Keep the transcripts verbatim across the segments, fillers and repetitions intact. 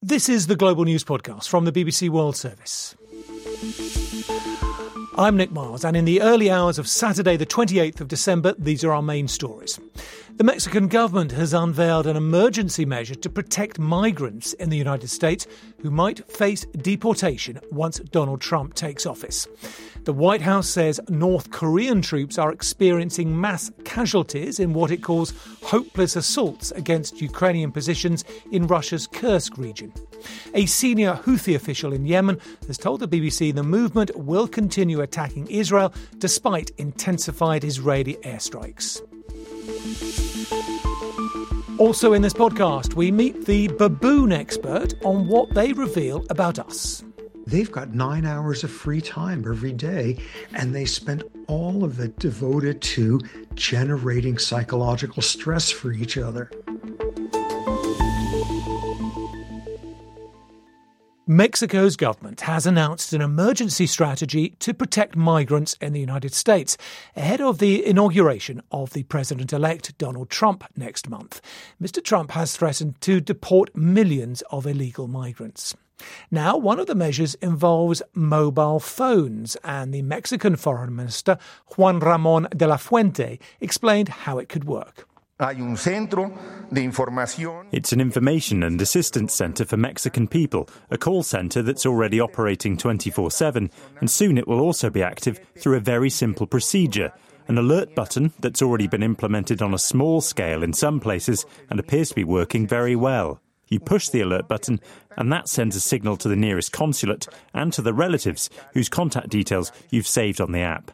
This is the Global News Podcast from the B B C World Service. I'm Nick Miles, and in the early hours of Saturday the twenty-eighth of December, these are our main stories. The Mexican government has unveiled an emergency measure to protect migrants in the United States who might face deportation once Donald Trump takes office. The White House says North Korean troops are experiencing mass casualties in what it calls hopeless assaults against Ukrainian positions in Russia's Kursk region. A senior Houthi official in Yemen has told the B B C the movement will continue attacking Israel despite intensified Israeli airstrikes. Also in this podcast, we meet the baboon expert on what they reveal about us. They've got nine hours of free time every day, and they spend all of it devoted to generating psychological stress for each other. Mexico's government has announced an emergency strategy to protect migrants in the United States ahead of the inauguration of the president-elect Donald Trump next month. Mister Trump has threatened to deport millions of illegal migrants. Now, one of the measures involves mobile phones, and the Mexican Foreign Minister, Juan Ramón de la Fuente, explained how it could work. It's an information and assistance centre for Mexican people, a call centre that's already operating twenty-four seven, and soon it will also be active through a very simple procedure, an alert button that's already been implemented on a small scale in some places and appears to be working very well. You push the alert button and that sends a signal to the nearest consulate and to the relatives whose contact details you've saved on the app.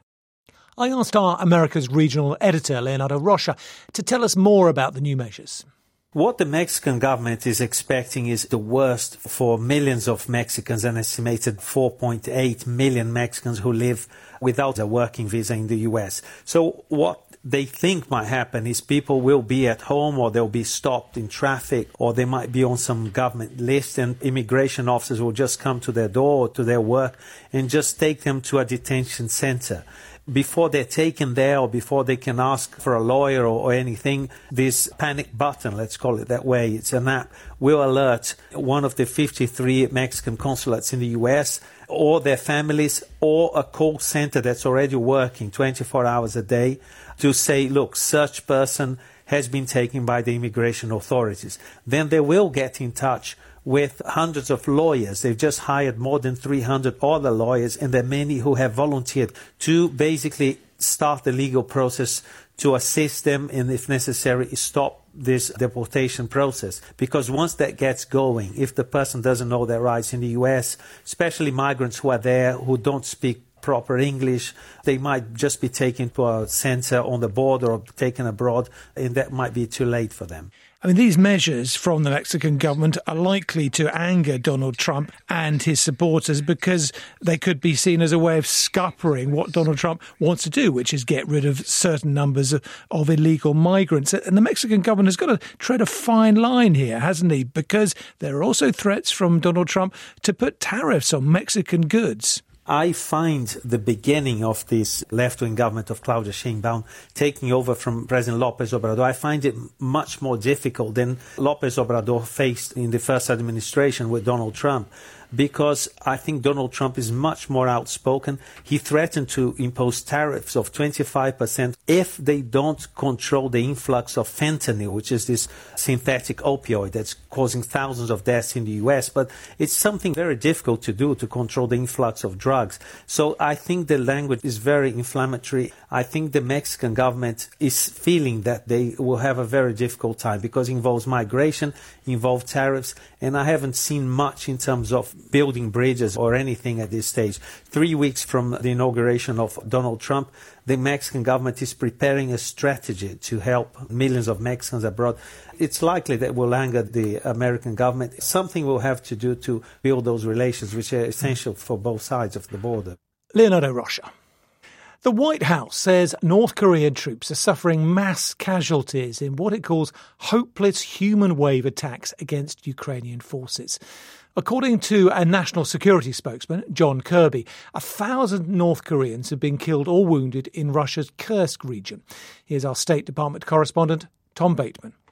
I asked our America's regional editor, Leonardo Rocha, to tell us more about the new measures. What the Mexican government is expecting is the worst for millions of Mexicans, an estimated four point eight million Mexicans who live without a working visa in the U S. So what they think might happen is people will be at home, or they'll be stopped in traffic, or they might be on some government list, and immigration officers will just come to their door or to their work and just take them to a detention center. Before they're taken there, or before they can ask for a lawyer or, or anything, this panic button, let's call it that way, it's an app, will alert one of the fifty-three Mexican consulates in the U S, or their families, or a call center that's already working twenty-four hours a day to say, look, such person has been taken by the immigration authorities. Then they will get in touch with hundreds of lawyers. They've just hired more than three hundred other lawyers, and there are many who have volunteered to basically start the legal process to assist them and, if necessary, stop this deportation process. Because once that gets going, if the person doesn't know their rights in the U S, especially migrants who are there who don't speak proper English, they might just be taken to a center on the border or taken abroad, and that might be too late for them. I mean, these measures from the Mexican government are likely to anger Donald Trump and his supporters because they could be seen as a way of scuppering what Donald Trump wants to do, which is get rid of certain numbers of, of illegal migrants. And the Mexican government has got to tread a fine line here, hasn't he? Because there are also threats from Donald Trump to put tariffs on Mexican goods. I find the beginning of this left-wing government of Claudia Sheinbaum taking over from President López Obrador, I find it much more difficult than López Obrador faced in the first administration with Donald Trump, because I think Donald Trump is much more outspoken. He threatened to impose tariffs of twenty-five percent if they don't control the influx of fentanyl, which is this synthetic opioid that's causing thousands of deaths in the U S. But it's something very difficult to do, to control the influx of drugs. So I think the language is very inflammatory. I think the Mexican government is feeling that they will have a very difficult time because it involves migration, involves tariffs, and I haven't seen much in terms of building bridges or anything at this stage. Three weeks from the inauguration of Donald Trump, the Mexican government is preparing a strategy to help millions of Mexicans abroad. It's likely that will anger the American government. Something will have to do to build those relations, which are essential for both sides of the border. Leonardo Rocha. The White House says North Korean troops are suffering mass casualties in what it calls hopeless human wave attacks against Ukrainian forces. According to a national security spokesman, John Kirby, a thousand North Koreans have been killed or wounded in Russia's Kursk region. Here's our State Department correspondent, Tom Bateman.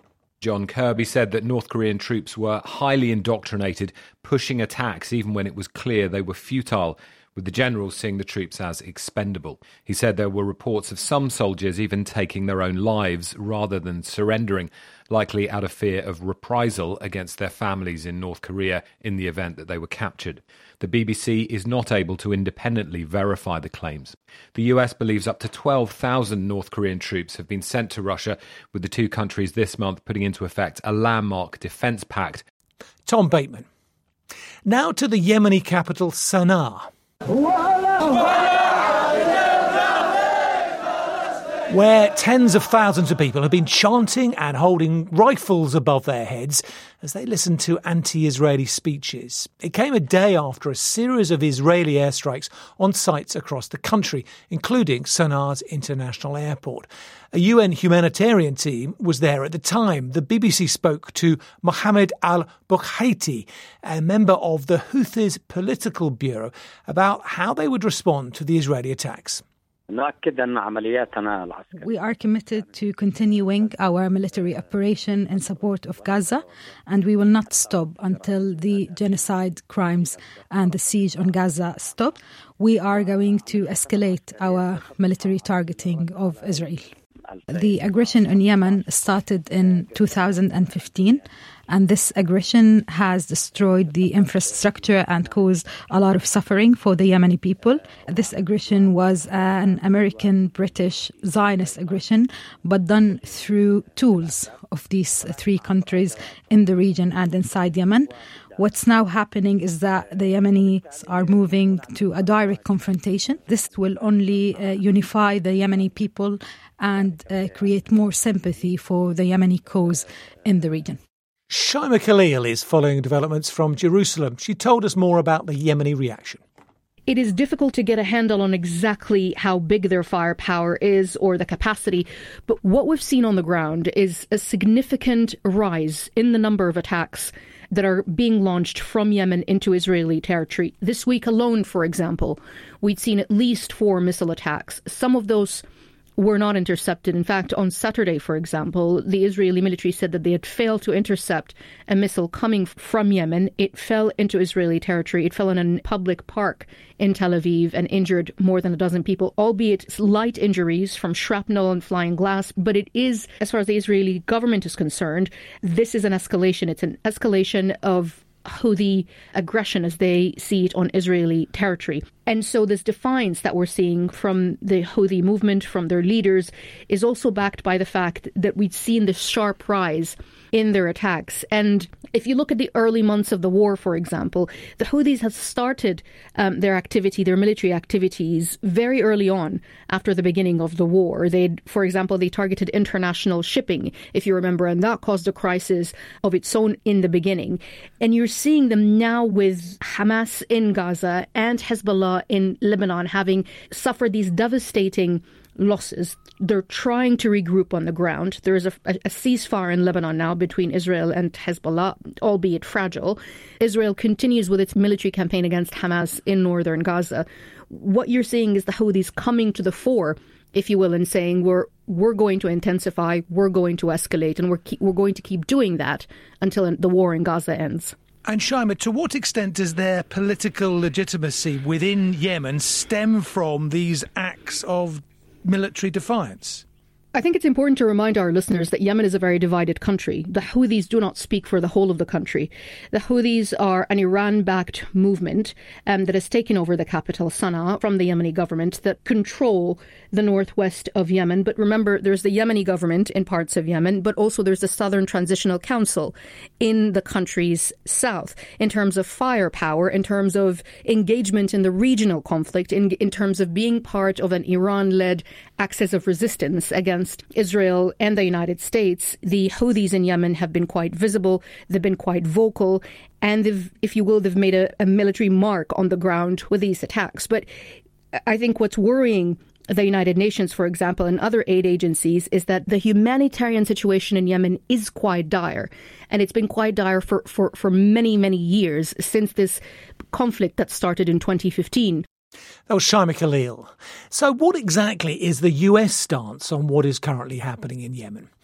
John Kirby said that North Korean troops were highly indoctrinated, pushing attacks even when it was clear they were futile, with the generals seeing the troops as expendable. He said there were reports of some soldiers even taking their own lives rather than surrendering, likely out of fear of reprisal against their families in North Korea in the event that they were captured. The B B C is not able to independently verify the claims. The U S believes up to twelve thousand North Korean troops have been sent to Russia, with the two countries this month putting into effect a landmark defence pact. Tom Bateman. Now to the Yemeni capital, Sana'a, where tens of thousands of people have been chanting and holding rifles above their heads as they listen to anti-Israeli speeches. It came a day after a series of Israeli airstrikes on sites across the country, including Sana'a's international airport. A U N humanitarian team was there at the time. The B B C spoke to Mohammed al-Bukhaiti, a member of the Houthis political bureau, about how they would respond to the Israeli attacks. We are committed to continuing our military operation in support of Gaza, and we will not stop until the genocide crimes and the siege on Gaza stop. We are going to escalate our military targeting of Israel. The aggression in Yemen started in two thousand fifteen, and this aggression has destroyed the infrastructure and caused a lot of suffering for the Yemeni people. This aggression was an American, British, Zionist aggression, but done through tools of these three countries in the region and inside Yemen. What's now happening is that the Yemenis are moving to a direct confrontation. This will only uh, unify the Yemeni people and uh, create more sympathy for the Yemeni cause in the region. Shaima Khalil is following developments from Jerusalem. She told us more about the Yemeni reaction. It is difficult to get a handle on exactly how big their firepower is or the capacity, but what we've seen on the ground is a significant rise in the number of attacks that are being launched from Yemen into Israeli territory. This week alone, for example, we'd seen at least four missile attacks. Some of those were not intercepted. In fact, on Saturday, for example, the Israeli military said that they had failed to intercept a missile coming from Yemen. It fell into Israeli territory. It fell in a public park in Tel Aviv and injured more than a dozen people, albeit light injuries from shrapnel and flying glass. But it is, as far as the Israeli government is concerned, this is an escalation. It's an escalation of Houthi aggression as they see it on Israeli territory. And so this defiance that we're seeing from the Houthi movement, from their leaders, is also backed by the fact that we've seen this sharp rise in their attacks. And if you look at the early months of the war, for example, the Houthis have started um, their activity, their military activities, very early on after the beginning of the war. They, for example, they targeted international shipping, if you remember, and that caused a crisis of its own in the beginning. And you're seeing them now with Hamas in Gaza and Hezbollah in Lebanon having suffered these devastating losses. They're trying to regroup on the ground. There is a, a, a ceasefire in Lebanon now between Israel and Hezbollah, albeit fragile. Israel continues with its military campaign against Hamas in northern Gaza. What you're seeing is the Houthis coming to the fore, if you will, and saying we're we're going to intensify, we're going to escalate, and we're keep, we're going to keep doing that until the war in Gaza ends. And Shaima, to what extent does their political legitimacy within Yemen stem from these acts of military defiance? I think it's important to remind our listeners that Yemen is a very divided country. The Houthis do not speak for the whole of the country. The Houthis are an Iran-backed movement um, that has taken over the capital, Sana'a, from the Yemeni government that control the northwest of Yemen. But remember, there's the Yemeni government in parts of Yemen, but also there's the Southern Transitional Council in the country's south. In terms of firepower, in terms of engagement in the regional conflict, in, in terms of being part of an Iran-led axis of resistance against Israel and the United States, the Houthis in Yemen have been quite visible, they've been quite vocal, and they've, if you will, they've made a, a military mark on the ground with these attacks. But I think what's worrying the United Nations, for example, and other aid agencies is that the humanitarian situation in Yemen is quite dire. And it's been quite dire for, for, for many, many years since this conflict that started in twenty fifteen. That was Shaima Khalil. So what exactly is the U S stance on what is currently happening in Yemen?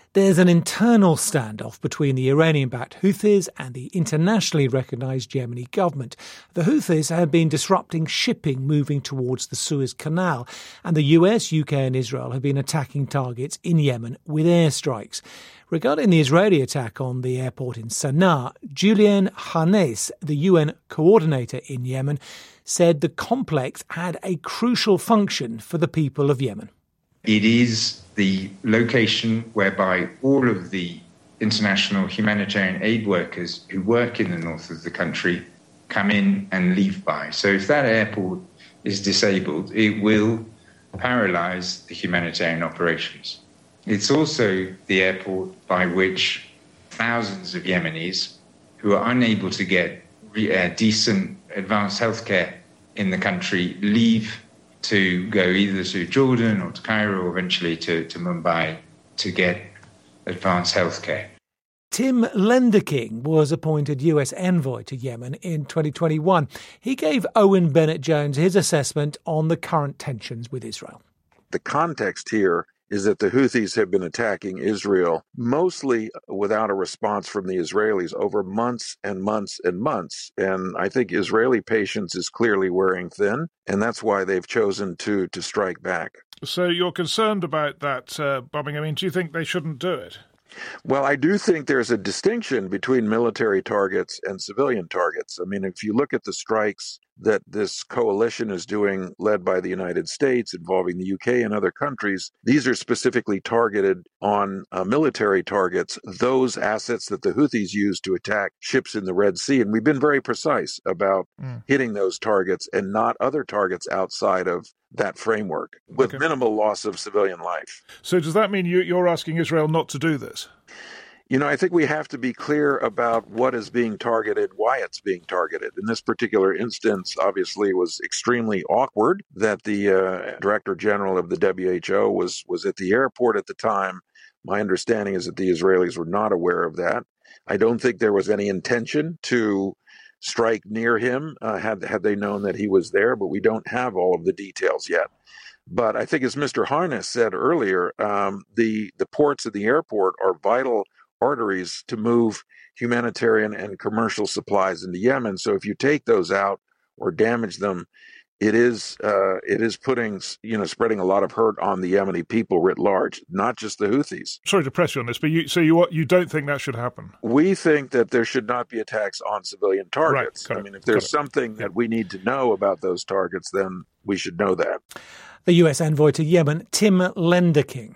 There's an internal standoff between the Iranian-backed Houthis and the internationally recognised Yemeni government. The Houthis have been disrupting shipping moving towards the Suez Canal, and the U S, U K and Israel have been attacking targets in Yemen with airstrikes. Regarding the Israeli attack on the airport in Sana'a, Julian Hanes, the U N coordinator in Yemen, said the complex had a crucial function for the people of Yemen. It is the location whereby all of the international humanitarian aid workers who work in the north of the country come in and leave by. So if that airport is disabled, it will paralyse the humanitarian operations. It's also the airport by which thousands of Yemenis who are unable to get uh, decent advanced healthcare in the country leave to go either to Jordan or to Cairo or eventually to, to Mumbai to get advanced healthcare. Tim Lenderking was appointed U S envoy to Yemen in twenty twenty-one. He gave Owen Bennett-Jones his assessment on the current tensions with Israel. The context here is that the Houthis have been attacking Israel mostly without a response from the Israelis over months and months and months. And I think Israeli patience is clearly wearing thin, and that's why they've chosen to to strike back. So you're concerned about that uh, bombing. I mean, do you think they shouldn't do it? Well, I do think there's a distinction between military targets and civilian targets. I mean, if you look at the strikes that this coalition is doing, led by the United States, involving the U K and other countries, these are specifically targeted on uh, military targets, those assets that the Houthis use to attack ships in the Red Sea. And we've been very precise about mm. hitting those targets and not other targets outside of that framework with okay. minimal loss of civilian life. So does that mean you, you're asking Israel not to do this? You know, I think we have to be clear about what is being targeted, why it's being targeted. In this particular instance, obviously, it was extremely awkward that the uh, Director General of the W H O was, was at the airport at the time. My understanding is that the Israelis were not aware of that. I don't think there was any intention to strike near him uh, had, had they known that he was there, but we don't have all of the details yet. But I think, as Mister Harness said earlier, um, the, the ports of the airport are vital arteries to move humanitarian and commercial supplies into Yemen. So if you take those out or damage them, it is uh, it is putting, you know, spreading a lot of hurt on the Yemeni people writ large, not just the Houthis. Sorry to press you on this, but you so you you don't think that should happen? We think that there should not be attacks on civilian targets. Right, I mean, if there's something that we need to know about those targets, then we should know that. The U S envoy to Yemen, Tim Lenderking.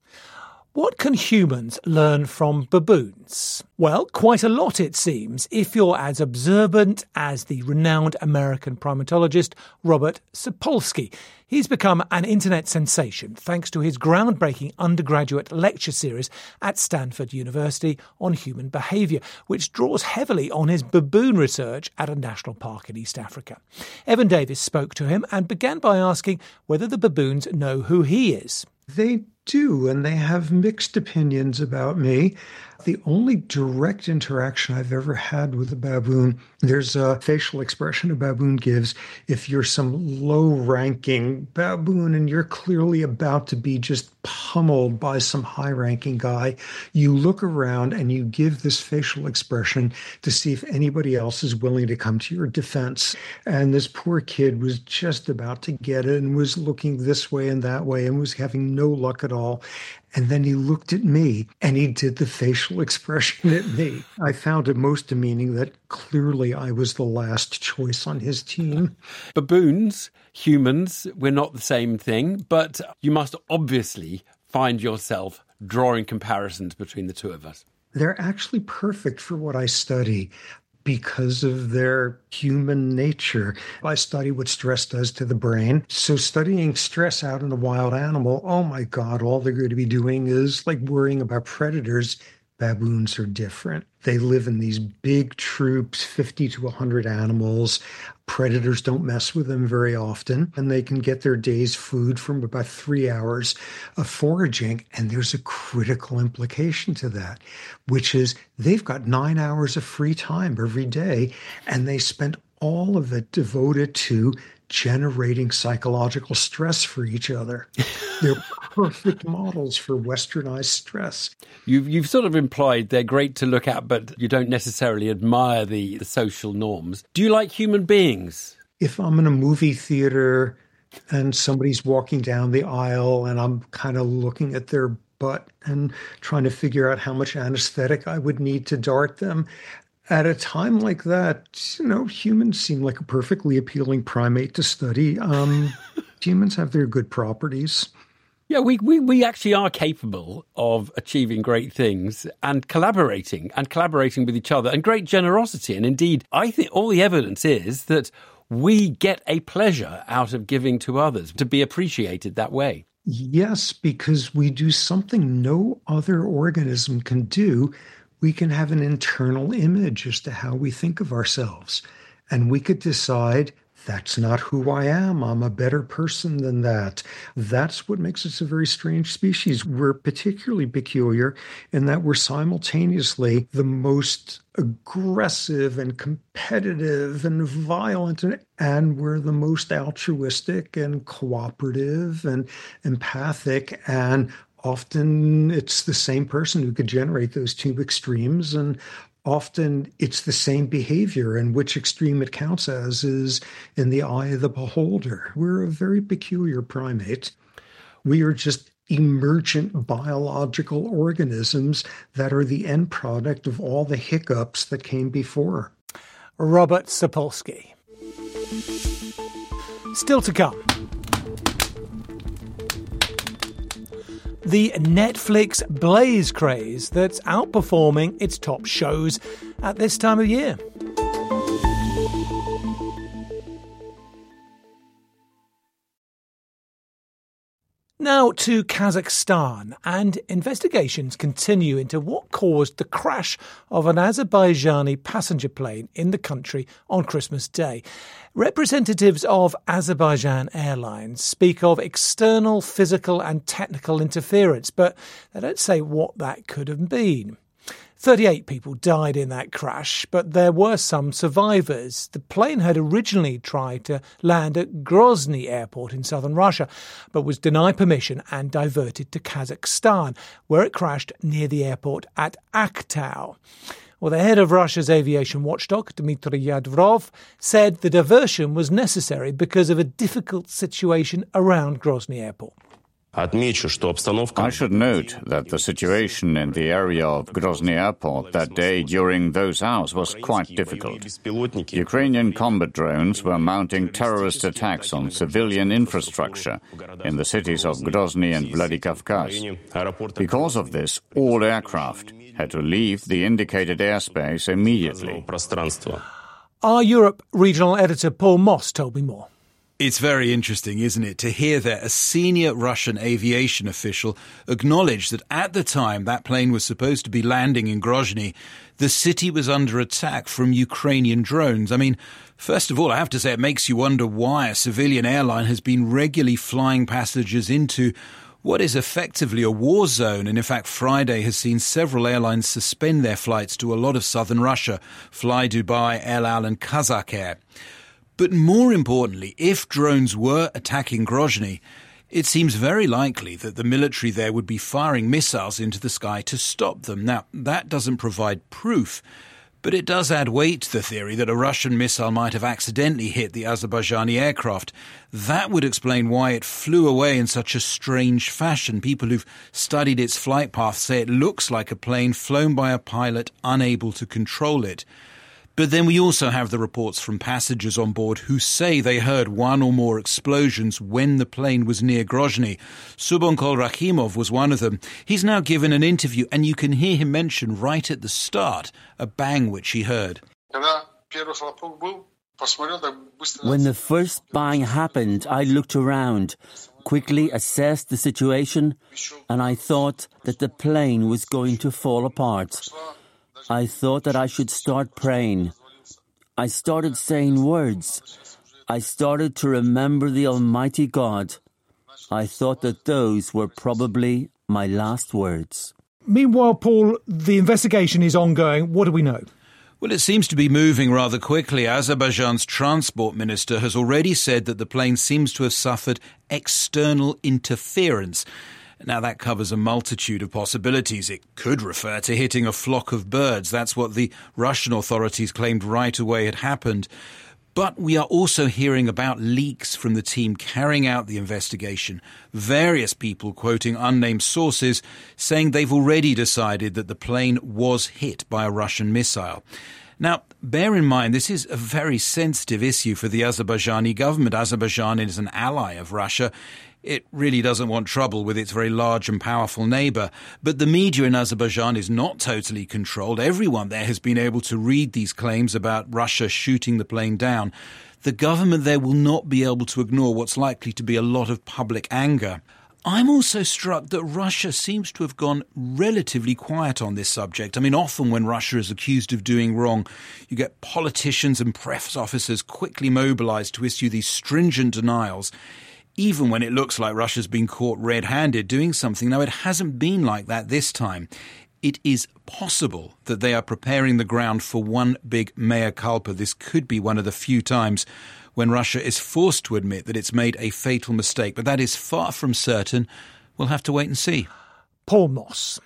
What can humans learn from baboons? Well, quite a lot, it seems, if you're as observant as the renowned American primatologist Robert Sapolsky. He's become an internet sensation thanks to his groundbreaking undergraduate lecture series at Stanford University on human behaviour, which draws heavily on his baboon research at a national park in East Africa. Evan Davis spoke to him and began by asking whether the baboons know who he is. They do, and they have mixed opinions about me. The only direct interaction I've ever had with a baboon, there's a facial expression a baboon gives if you're some low-ranking baboon and you're clearly about to be just pummeled by some high-ranking guy. You look around and you give this facial expression to see if anybody else is willing to come to your defense. And this poor kid was just about to get it and was looking this way and that way and was having no luck at all. And then he looked at me and he did the facial expression at me. I found it most demeaning that clearly I was the last choice on his team. Baboons, humans, we're not the same thing, but you must obviously find yourself drawing comparisons between the two of us. They're actually perfect for what I study, because of their human nature. I study what stress does to the brain. So studying stress out in a wild animal, oh my God, all they're going to be doing is like worrying about predators. Baboons are different. They live in these big troops, fifty to one hundred animals. Predators don't mess with them very often, and they can get their day's food from about three hours of foraging. And there's a critical implication to that, which is they've got nine hours of free time every day, and they spend all of it devoted to generating psychological stress for each other. They're perfect models for westernized stress. You've, you've sort of implied they're great to look at, but you don't necessarily admire the, the social norms. Do you like human beings? If I'm in a movie theater and somebody's walking down the aisle and I'm kind of looking at their butt and trying to figure out how much anesthetic I would need to dart them, at a time like that, you know, humans seem like a perfectly appealing primate to study. Um, humans have their good properties. Yeah, we, we, we actually are capable of achieving great things and collaborating and collaborating with each other and great generosity. And indeed, I think all the evidence is that we get a pleasure out of giving to others, to be appreciated that way. Yes, because we do something no other organism can do. We can have an internal image as to how we think of ourselves. And we could decide, that's not who I am. I'm a better person than that. That's what makes us a very strange species. We're particularly peculiar in that we're simultaneously the most aggressive and competitive and violent, and we're the most altruistic and cooperative and empathic. And often it's the same person who could generate those two extremes, and often it's the same behavior, and which extreme it counts as is in the eye of the beholder. We're a very peculiar primate. We are just emergent biological organisms that are the end product of all the hiccups that came before. Robert Sapolsky. Still to come. The Netflix Blaze craze that's outperforming its top shows at this time of year. Now to Kazakhstan, and investigations continue into what caused the crash of an Azerbaijani passenger plane in the country on Christmas Day. Representatives of Azerbaijan Airlines speak of external physical and technical interference, but they don't say what that could have been. thirty-eight people died in that crash, but there were some survivors. The plane had originally tried to land at Grozny airport in southern Russia, but was denied permission and diverted to Kazakhstan, where it crashed near the airport at Aktau. Well, the head of Russia's aviation watchdog, Dmitry Yadvrov, said the diversion was necessary because of a difficult situation around Grozny airport. I should note that the situation in the area of Grozny Airport that day during those hours was quite difficult. Ukrainian combat drones were mounting terrorist attacks on civilian infrastructure in the cities of Grozny and Vladikavkaz. Because of this, all aircraft had to leave the indicated airspace immediately. Our Europe regional editor Paul Moss told me more. It's very interesting, isn't it, to hear that a senior Russian aviation official acknowledged that at the time that plane was supposed to be landing in Grozny, the city was under attack from Ukrainian drones. I mean, first of all, I have to say it makes you wonder why a civilian airline has been regularly flying passengers into what is effectively a war zone. And in fact, Friday has seen several airlines suspend their flights to a lot of southern Russia, Fly Dubai, El Al and Kazakh Air. But more importantly, if drones were attacking Grozny, it seems very likely that the military there would be firing missiles into the sky to stop them. Now, that doesn't provide proof, but it does add weight to the theory that a Russian missile might have accidentally hit the Azerbaijani aircraft. That would explain why it flew away in such a strange fashion. People who've studied its flight path say it looks like a plane flown by a pilot unable to control it. But then we also have the reports from passengers on board who say they heard one or more explosions when the plane was near Grozny. Subonkol Rakhimov was one of them. He's now given an interview, and you can hear him mention right at the start a bang which he heard. When the first bang happened, I looked around, quickly assessed the situation, and I thought that the plane was going to fall apart. I thought that I should start praying. I started saying words. I started to remember the Almighty God. I thought that those were probably my last words. Meanwhile, Paul, the investigation is ongoing. What do we know? Well, it seems to be moving rather quickly. Azerbaijan's transport minister has already said that the plane seems to have suffered external interference. Now, that covers a multitude of possibilities. It could refer to hitting a flock of birds. That's what the Russian authorities claimed right away had happened. But we are also hearing about leaks from the team carrying out the investigation. Various people quoting unnamed sources saying they've already decided that the plane was hit by a Russian missile. Now, bear in mind, this is a very sensitive issue for the Azerbaijani government. Azerbaijan is an ally of Russia. It really doesn't want trouble with its very large and powerful neighbour. But the media in Azerbaijan is not totally controlled. Everyone there has been able to read these claims about Russia shooting the plane down. The government there will not be able to ignore what's likely to be a lot of public anger. I'm also struck that Russia seems to have gone relatively quiet on this subject. I mean, often when Russia is accused of doing wrong, you get politicians and press officers quickly mobilised to issue these stringent denials, even when it looks like Russia's been caught red-handed doing something. Now, it hasn't been like that this time. It is possible that they are preparing the ground for one big mea culpa. This could be one of the few times when Russia is forced to admit that it's made a fatal mistake. But that is far from certain. We'll have to wait and see. Paul Moss.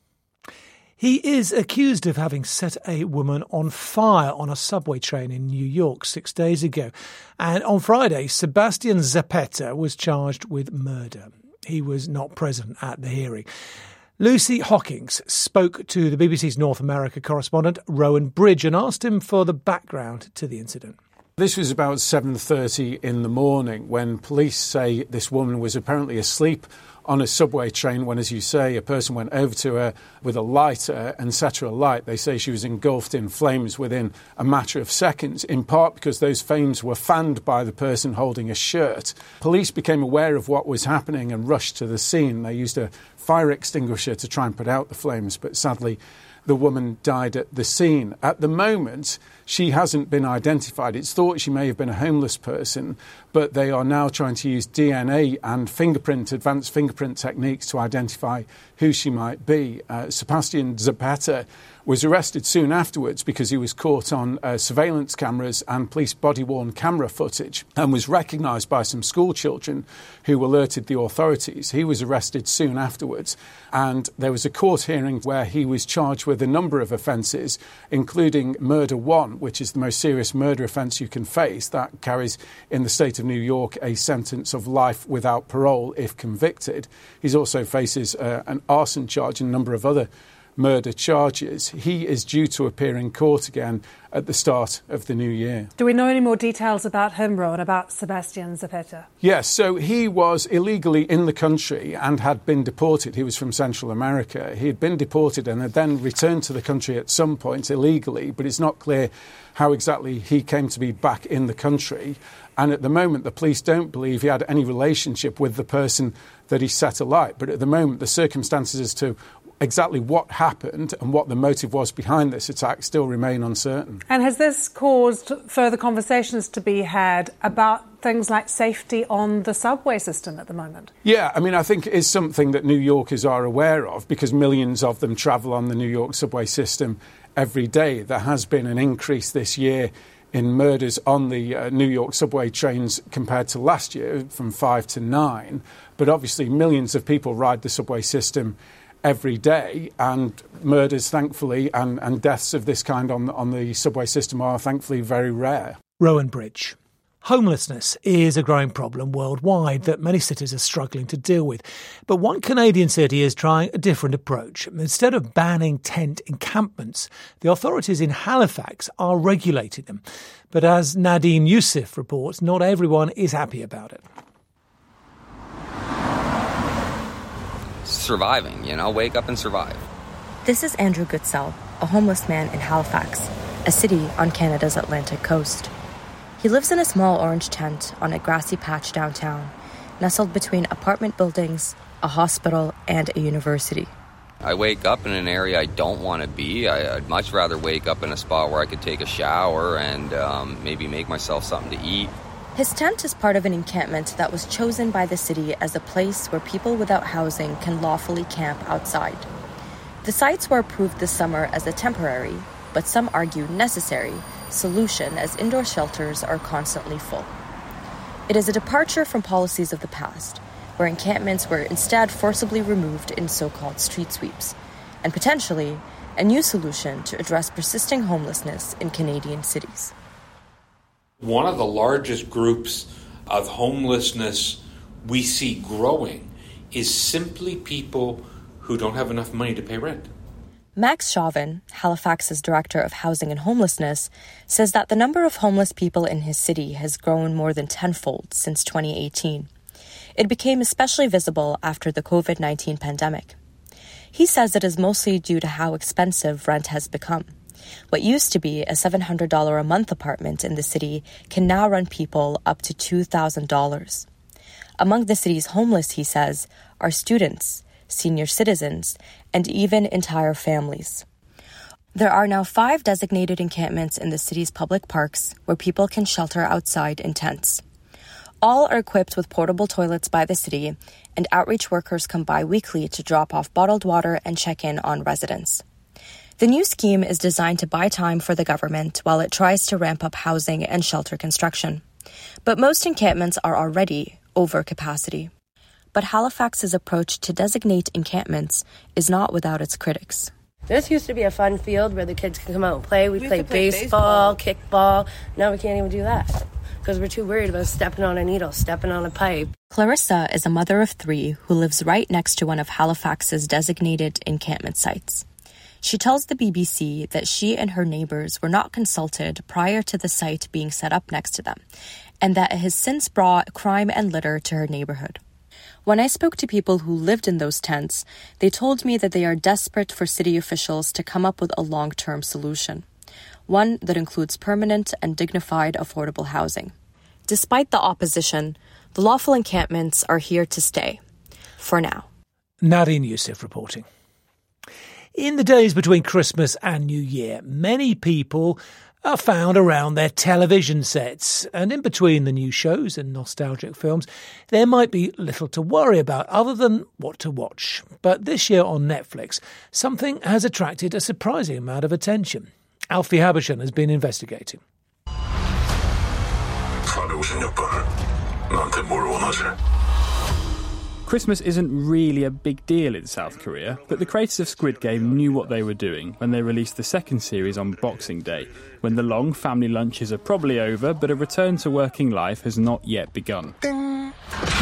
He is accused of having set a woman on fire on a subway train in New York six days ago. And on Friday, Sebastian Zapata was charged with murder. He was not present at the hearing. Lucy Hawkins spoke to the B B C's North America correspondent Rowan Bridge and asked him for the background to the incident. This was about seven thirty in the morning when police say this woman was apparently asleep on a subway train when, as you say, a person went over to her with a lighter and set her alight. They say she was engulfed in flames within a matter of seconds, in part because those flames were fanned by the person holding a shirt. Police became aware of what was happening and rushed to the scene. They used a fire extinguisher to try and put out the flames, but sadly the woman died at the scene. At the moment, she hasn't been identified. It's thought she may have been a homeless person, but they are now trying to use D N A and fingerprint, advanced fingerprint techniques to identify who she might be. Uh, Sebastian Zapata was arrested soon afterwards because he was caught on uh, surveillance cameras and police body-worn camera footage and was recognised by some school children who alerted the authorities. He was arrested soon afterwards, and there was a court hearing where he was charged with a number of offences, including murder one, which is the most serious murder offence you can face. That carries in the state of New York a sentence of life without parole if convicted. He also faces uh, an arson charge and a number of other murder charges. He is due to appear in court again at the start of the new year. Do we know any more details about him, Rowan, about Sebastian Zapata? Yes, so he was illegally in the country and had been deported. He was from Central America. He had been deported and had then returned to the country at some point illegally, but it's not clear how exactly he came to be back in the country. And at the moment, the police don't believe he had any relationship with the person that he set alight. But at the moment, the circumstances as to exactly what happened and what the motive was behind this attack still remain uncertain. And has this caused further conversations to be had about things like safety on the subway system at the moment? Yeah, I mean, I think it is something that New Yorkers are aware of because millions of them travel on the New York subway system every day. There has been an increase this year in murders on the uh, New York subway trains compared to last year, from five to nine. But obviously millions of people ride the subway system every day, and murders, thankfully, and, and deaths of this kind on, on the subway system are thankfully very rare. Rowan Bridge. Homelessness is a growing problem worldwide that many cities are struggling to deal with. But one Canadian city is trying a different approach. Instead of banning tent encampments, the authorities in Halifax are regulating them. But as Nadine Youssef reports, not everyone is happy about it. Surviving, you know, wake up and survive. This is Andrew Goodsell, a homeless man in Halifax, a city on Canada's Atlantic coast. He lives in a small orange tent on a grassy patch downtown, nestled between apartment buildings, a hospital, and a university. I wake up in an area I don't want to be. I, I'd much rather wake up in a spot where I could take a shower and um, maybe make myself something to eat. His tent is part of an encampment that was chosen by the city as a place where people without housing can lawfully camp outside. The sites were approved this summer as a temporary, but some argue necessary, solution as indoor shelters are constantly full. It is a departure from policies of the past, where encampments were instead forcibly removed in so-called street sweeps, and potentially a new solution to address persisting homelessness in Canadian cities. One of the largest groups of homelessness we see growing is simply people who don't have enough money to pay rent. Max Chauvin, Halifax's Director of Housing and Homelessness, says that the number of homeless people in his city has grown more than tenfold since twenty eighteen. It became especially visible after the covid nineteen pandemic. He says it is mostly due to how expensive rent has become. What used to be a seven hundred dollars a month apartment in the city can now run people up to two thousand dollars. Among the city's homeless, he says, are students, senior citizens, and even entire families. There are now five designated encampments in the city's public parks where people can shelter outside in tents. All are equipped with portable toilets by the city, and outreach workers come by weekly to drop off bottled water and check in on residents. The new scheme is designed to buy time for the government while it tries to ramp up housing and shelter construction. But most encampments are already over capacity. But Halifax's approach to designate encampments is not without its critics. This used to be a fun field where the kids could come out and play. We, we played play baseball, baseball, kickball. Now we can't even do that because we're too worried about stepping on a needle, stepping on a pipe. Clarissa is a mother of three who lives right next to one of Halifax's designated encampment sites. She tells the B B C that she and her neighbours were not consulted prior to the site being set up next to them, and that it has since brought crime and litter to her neighbourhood. When I spoke to people who lived in those tents, they told me that they are desperate for city officials to come up with a long-term solution, one that includes permanent and dignified affordable housing. Despite the opposition, the lawful encampments are here to stay, for now. Nadine Youssef reporting. In the days between Christmas and New Year, many people are found around their television sets, and in between the new shows and nostalgic films, there might be little to worry about other than what to watch. But this year on Netflix, something has attracted a surprising amount of attention. Alfie Habershon has been investigating. Christmas isn't really a big deal in South Korea, but the creators of Squid Game knew what they were doing when they released the second series on Boxing Day, when the long family lunches are probably over, but a return to working life has not yet begun. Ding.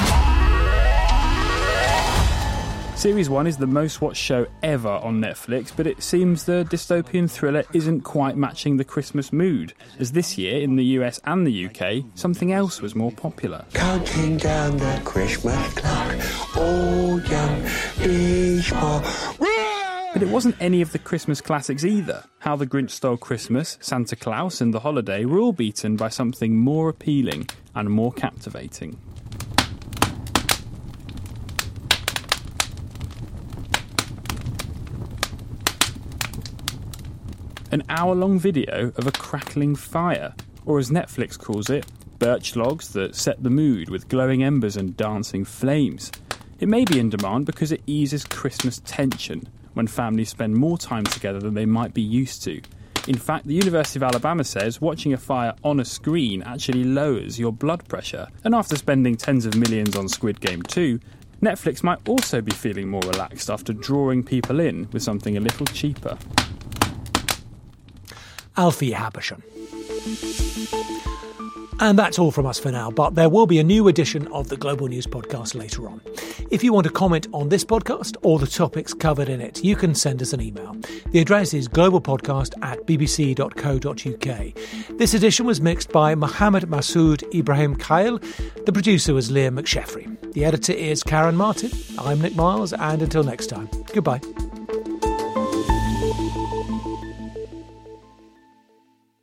Series one is the most watched show ever on Netflix, but it seems the dystopian thriller isn't quite matching the Christmas mood, as this year, in the U S and the U K, something else was more popular. Counting down the Christmas clock, oh young baseball. But it wasn't any of the Christmas classics either. How the Grinch Stole Christmas, Santa Claus and The Holiday were all beaten by something more appealing and more captivating. An hour-long video of a crackling fire, or as Netflix calls it, birch logs that set the mood with glowing embers and dancing flames. It may be in demand because it eases Christmas tension when families spend more time together than they might be used to. In fact, the University of Alabama says watching a fire on a screen actually lowers your blood pressure. And after spending tens of millions on Squid Game two, Netflix might also be feeling more relaxed after drawing people in with something a little cheaper. Alfie Habershon. And that's all from us for now, but there will be a new edition of the Global News Podcast later on. If you want to comment on this podcast or the topics covered in it, you can send us an email. The address is globalpodcast at bbc dot co dot uk. This edition was mixed by Mohammed Masood Ibrahim Kyle. The producer was Liam McSheffrey. The editor is Karen Martin. I'm Nick Miles, and until next time, goodbye.